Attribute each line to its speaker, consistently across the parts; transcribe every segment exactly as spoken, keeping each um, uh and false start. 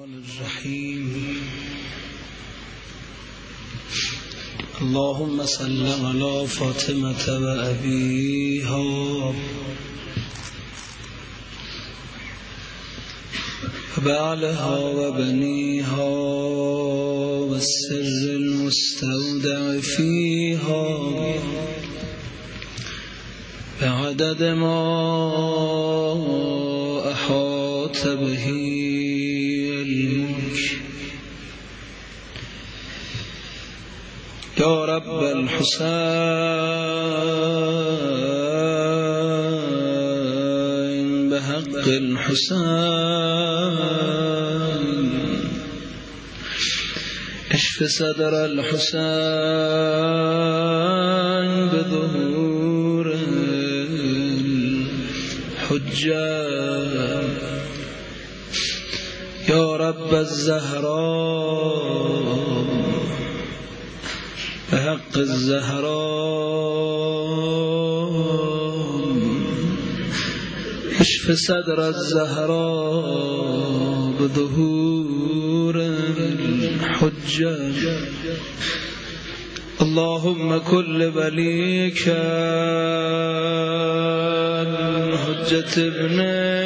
Speaker 1: الرحمن الرحیم. اللهم صل علی فاطمة و ابیها و بعلها و بنیها و السر المستودع فیها بعدد ما احاط به علمک. یا رب الحسین بحق الحسین اشف صدر الحسین بظهور الحجة. یا رب الزهراء بحق الزهراء اشف صدر الزهراء بظهور الحجة. اللهم كل وليك حجة ابن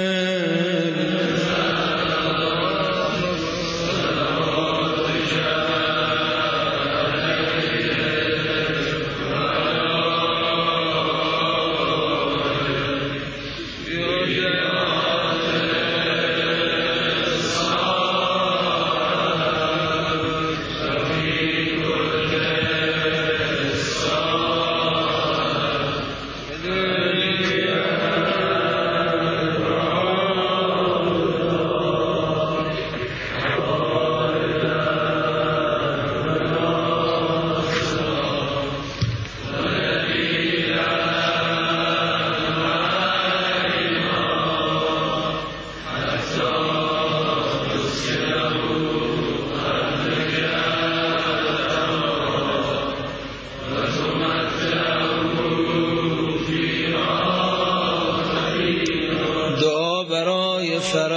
Speaker 1: برای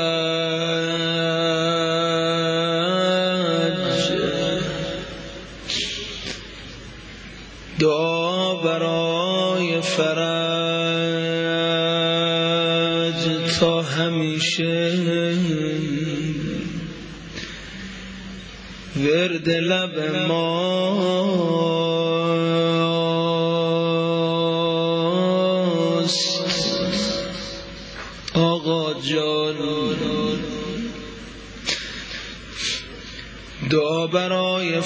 Speaker 1: فرج، دعا برای فرج تا همیشه ورد لب ماست. آقا جان دعا برای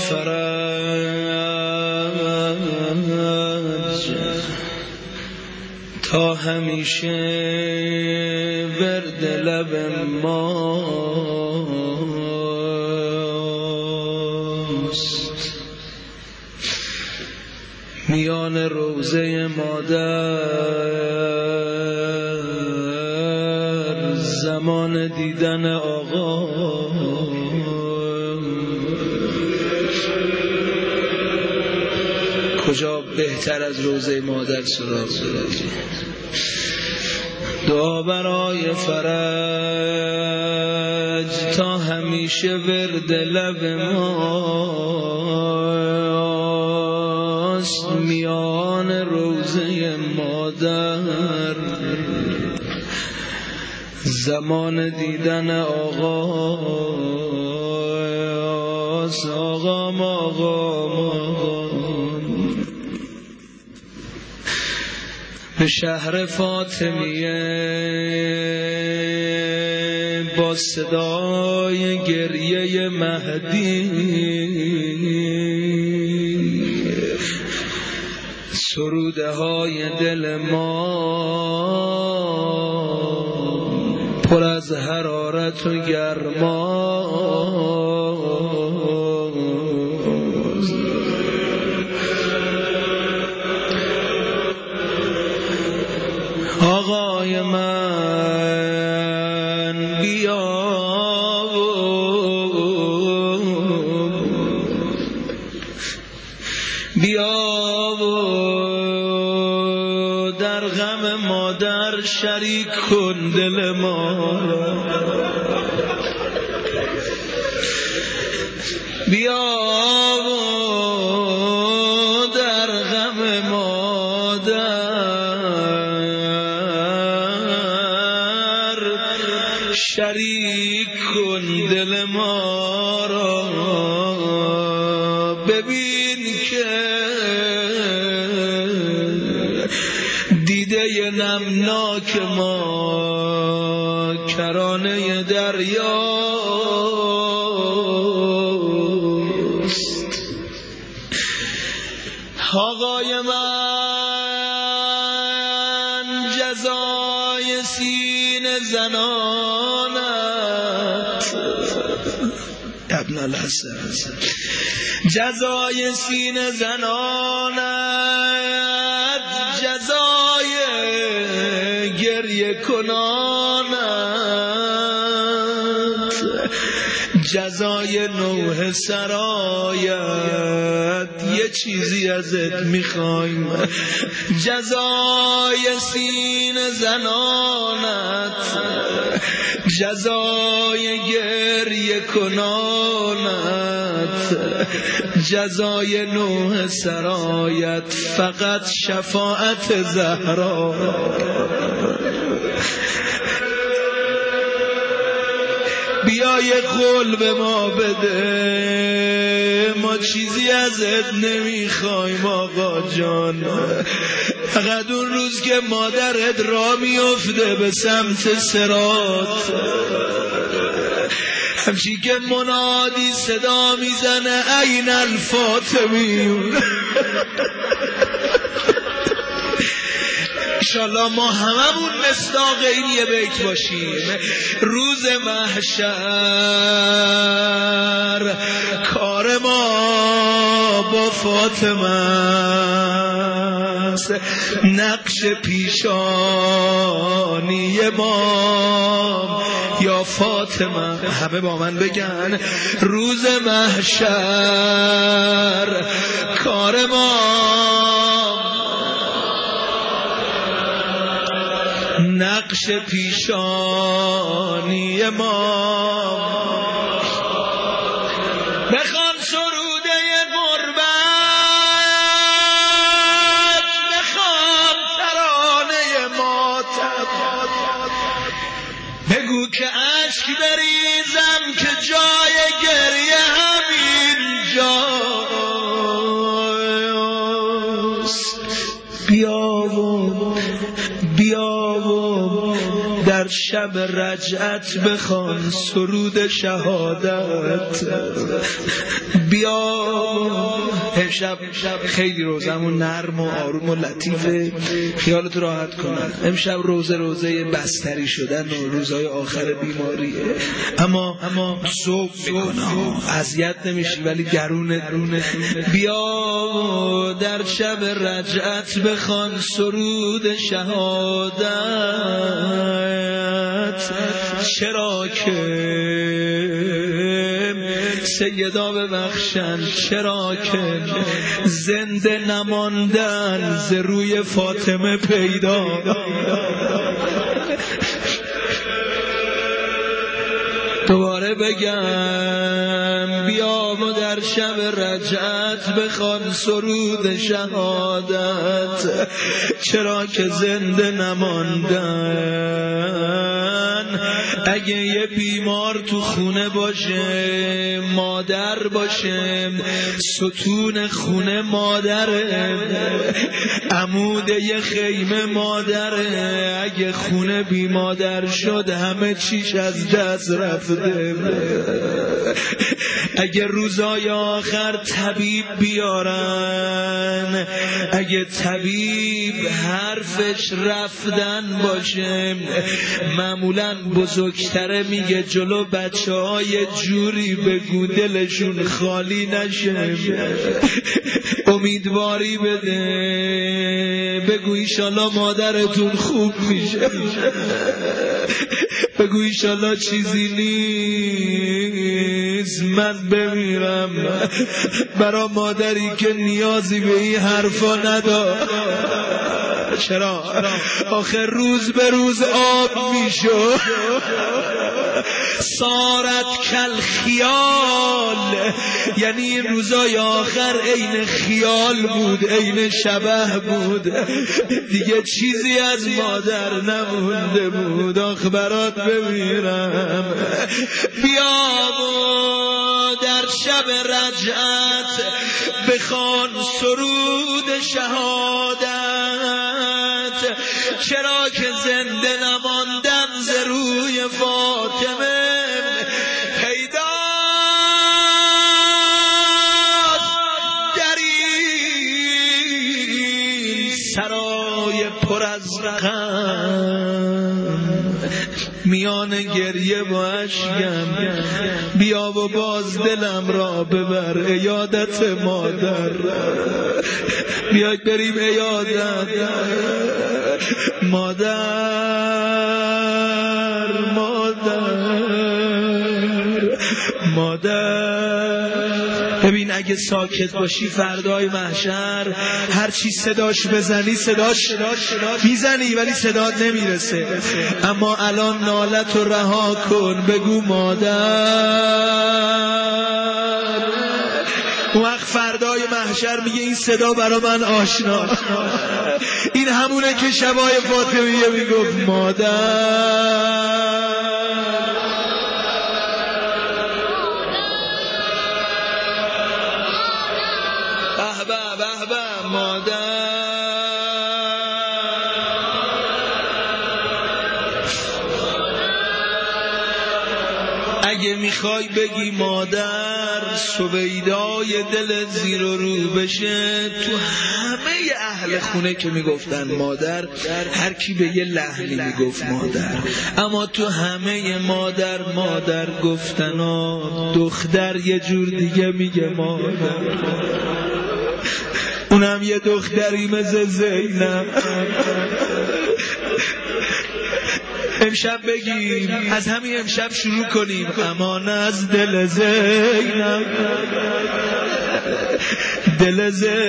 Speaker 1: فرج تا همیشه ورد لب ماست. میان روضه مادر زمان دیدن آقا کجا بهتر از روضه مادر سراغ دارد. دعا برای فرج تا همیشه ورد لب ماست. میان روضه مادر زمان دیدن آقا آقا آقا به شهر فاطمیه با صدای گریه مهدی سروده های دل ما پر از حرارت و گرما. آقای من بیا بیا در غم مادر شریک کن دل ما. بیا و در غم مادر شریک کن دل ما را. ببین که دیده نمناک ما کرانه دریاست. آقای من جزای سینه زنانت ابن الحسن، جزای سینه زنانت جزای گریه کنانت، جزای نوح سرایت یه چیزی ازت میخوایم. جزای سینه زنانت جزای گریه کنانت، جزای نوح سرایت فقط شفاعت زهرا. بیا یه قول به ما بده، ما چیزی ازت نمیخوایم آقا جان، فقط اون روز که مادرت را میفته به سمت صراط، همچی که منادی صدا میزنه این الفاطمیون، انشالله ما هممون مصداق این یه بیت باشیم. روز محشر کار ما با فاطمه است، نقش پیشانی ما یا فاطمه. همه با من بگن روز محشر کار ما نقش پیشانی ما. بخوان سروده غربت، بخوان ترانه ماتم، بگو که اشک بریزم که جای گریه همین جاست. بیا و بیا و در شب رجعت بخوان سرود شهادت. بیا امشب خیلی روزمون نرم و آروم و لطیفه، خیالت راحت کنن. امشب روزه روزه بستری شدن و روزهای آخر بیماریه، اما اما صبح میکنه اذیت نمیشی ولی درونه درونه. بیا در شب رجعت بخوان سرود شهادت. چرا که سیدا ببخشن، چرا که زنده نماندن ز روی فاطمه پیدا. دوباره بگم بیا و در شب رجعت بخوان سرود شهادت. چرا که زنده نماندن، اگه یه بیمار تو خونه باشه مادر باشه، ستون خونه مادره، عمود یه خیمه مادره، اگه خونه بی مادر شد همه چیش از دست رفته. اگه روزای آخر طبیب بیارن، اگه طبیب حرفش رفتن باشه، معمولا بزرگتره میگه جلو بچه های جوری بگو دلشون خالی نشه، امیدواری بده، بگو ایشالله مادرتون خوب میشه، بگو ایشالله چیزی نیست، من بمیرم برا مادری که نیازی به این حرفا نداره. چرا؟ آخر روز به روز آب میشو، صارت کل خیال، یعنی این روزای آخر عین خیال بود، عین شبح بود، دیگه چیزی از مادر نمونده بود. آخ برات بمیرم، بیا و در شب رجعت بخوان سرود شهادت، چرا که زنده نماندم ز روی فاطمه پیدا در این سرای پر از غم. میان گریه و اشکم بیا و باز دلم را ببر، عیادت مادر، بیاید بریم عیادت مادر. مادر مادر ببین اگه ساکت باشی فردای محشر هر چی صداش بزنی صداش میزنی ولی صدات نمیرسه، اما الان نالت رو رها کن، بگو مادر. وقت فردای محشر میگه این صدا برا من آشنا، این همونه که شبای فاطمیه میگفت مادر. اگه میخوای بگی مادر، سویدای دل زیر و رو بشه. تو همه اهل خونه که میگفتن مادر، هر کی به یه لحنی میگفت مادر، اما تو همه مادر مادر گفتن ها دختر یه جور دیگه میگه مادر، اونم یه دختری مثل زینب. امشب بگیم، از همین امشب شروع کنیم، امان از دل زینب، دل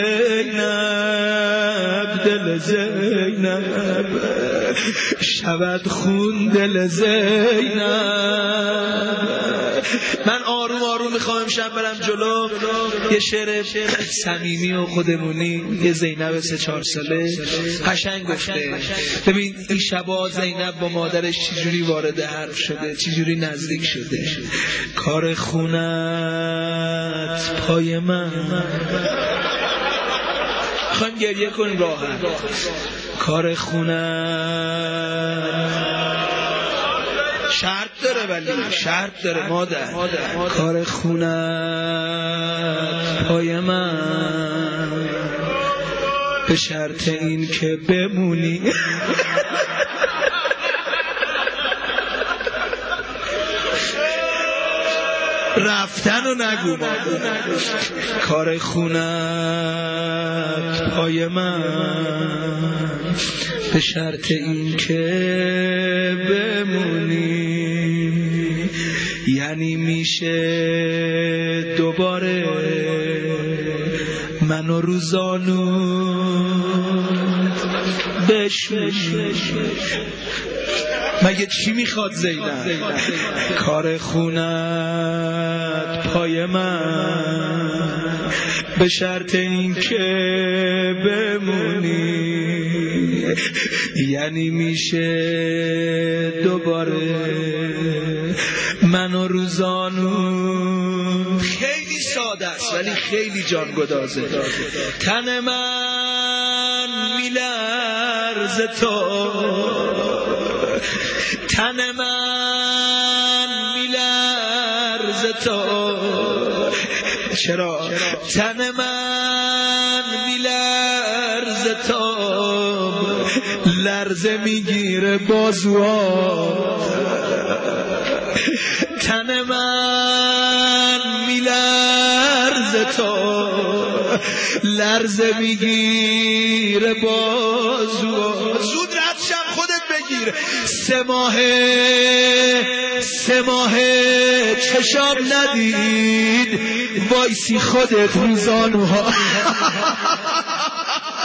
Speaker 1: زینب، دل زینب، شود خون دل زینب. من آروم آروم میخوام امشب برم جلو، یه شعر صمیمی و خودمونی یه زینب سه چهار ساله قشنگ گفته. ببین این شبا زینب با مادرش چجوری وارد حرف شده، چجوری نزدیک شده. کار خونت پای من، خواهیم گریه کنیم راحت. کار خونت شرط داره، ولی شرط داره مادر. کار خونت پای من، به شرط این که بمونی. رفتن و نگو مادر. کار خونت پای من، به شرط این که بمونی. یعنی میشه دوباره منو روزانو بشونی. مگه چی میخواد زینب؟ کار خونت پای من، به شرط این که بمونی. یعنی میشه دوباره منو روزانو. خیلی ساده است ولی خیلی جانگدازه. تن من میلرزه تو، تن من میلرزه تو. چرا؟ تن من میلرزه تو، لرزه میگیره بازوات. تن من میلرزه تو، لرزه میگیره بازوات. زود رد شم خودت بگیر. سه ماهه سه ماهه چشام ندید، وایسی خودت روزانوها.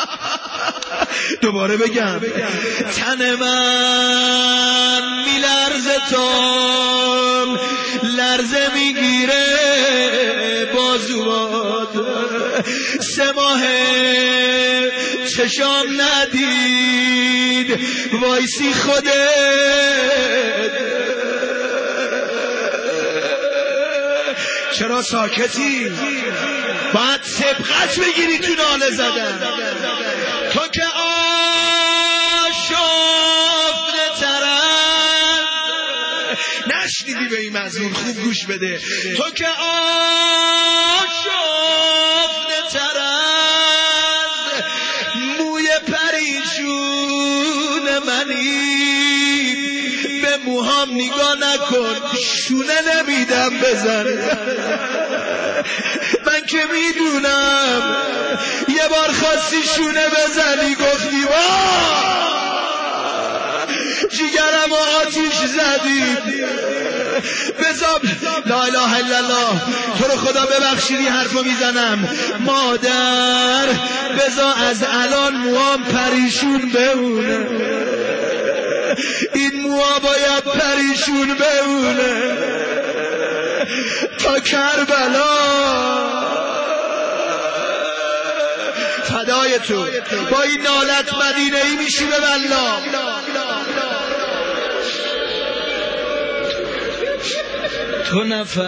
Speaker 1: دوباره بگم. تن من میلرزه عرض تو لرزه میگیره بازوات، سه ماه چشام ندید وایسی خودت. چرا ساکتی؟ باید سبقت بگیری تو ناله زدن. تو که آشفته ترم، نشنیدی به این مضمون؟ خوب گوش بده. تو که آشفته ترم، موی پریشون منی، به موهام نگاه نکن، شونه نمیدم بزن. من که میدونم یه بار خواستی شونه بزنی گفتی واه جیگرم آتیش زدید. بذار لا اله الا الله، تو رو خدا ببخشیدی حرفو میزنم. مادر بذار از الان موام پریشون بمونه، این موها باید پریشون بمونه تا کربلا. فدای تو، با این نالت مدینه ای میشی به والله. تو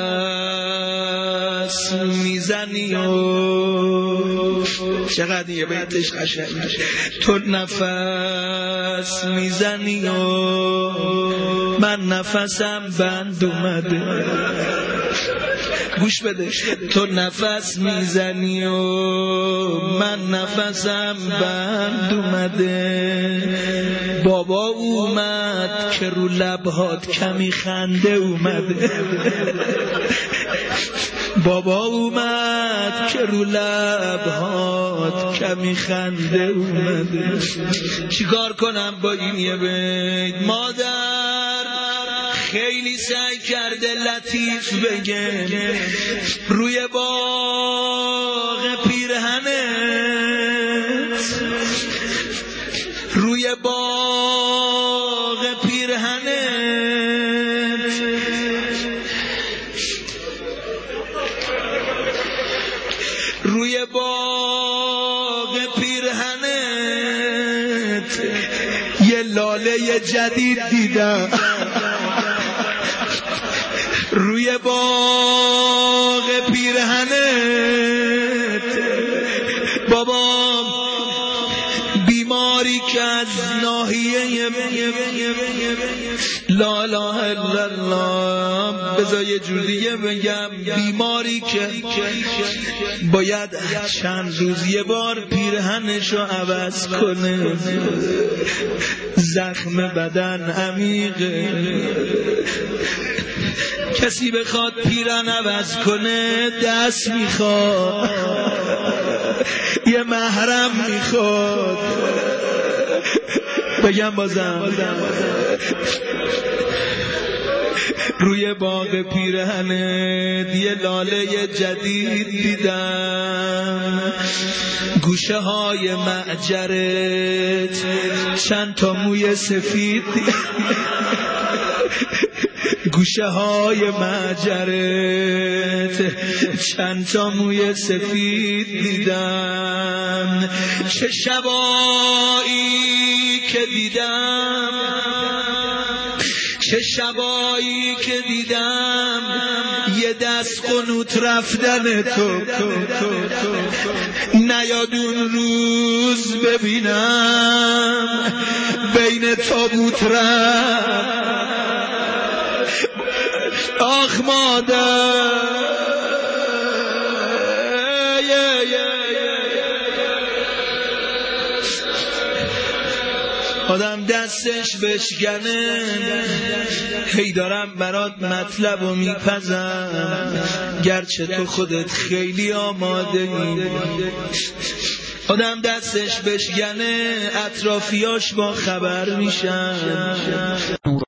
Speaker 1: نفس میزنی و چقدر یه بیتش قشنگه. تو نفس میزنی و من نفسم بند اومده. گوش بده. تو نفس میزنی و من نفسم بند اومده. بابا اومد که رو لبهات کمی خنده اومده. بابا اومد که رو لبهات کمی خنده اومده. چیکار کنم با این یه بیت؟ مادر خیلی سعی کرده لطیف بگه، روی باغ پیرهنت، روی باغ پیرهنت روی باغ پیرهنت یه لاله جدید دیدم. روی باغ پیرهنت بابا بیماری که از ناحیه لا اله الا الله، بذار یه جوریه بگم، بیماری که باید چند روز یه بار پیرهنشو عوض کنه. زخم بدن عمیقه، کسی بخواد پیرهن عوض کنه دست میخواد، یه محرم میخواد. بگم بازم روی باغ پیرهنت یه لاله جدید دیدم. گوشه های معجرت چند تا موی سفید، گوشه های معجرت چند تا موی سفید دیدم. چه شبایی که دیدم، چه شبایی که دیدم یه دست قنوت رفتن تو. نیاد اون روز ببینم بین تابوت رفت. آخ مادر آدم دستش بشکنه. هی دارم برات مطلب و میپزم، گرچه تو خودت خیلی آماده ای. آدم دستش بشکنه اطرافیاش با خبر میشن.